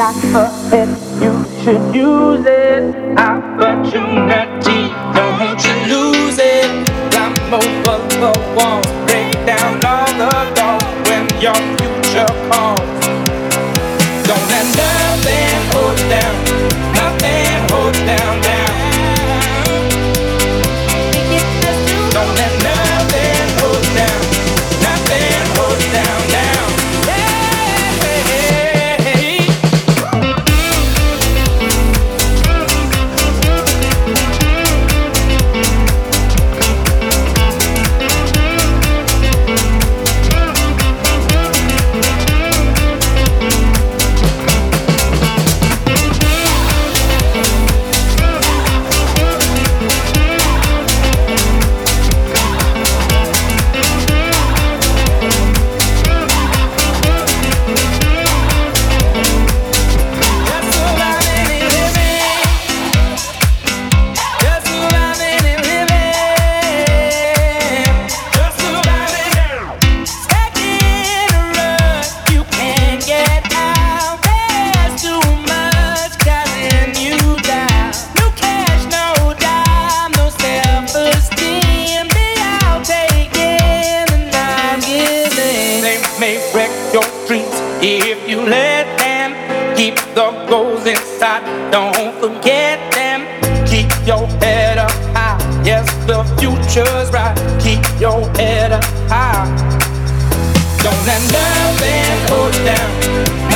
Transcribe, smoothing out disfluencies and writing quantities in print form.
got ahead, you should use it. Opportunity, don't you lose it. Climb over the walls, break down all the doors when your future calls. Don't let nothing hold down, nothing hold down, down. Don't let nothing hold down, nothing hold down, down. If you let them keep the goals inside, don't forget them. Keep your head up high. Yes, the future's right. Keep your head up high. Don't let nothing hold down,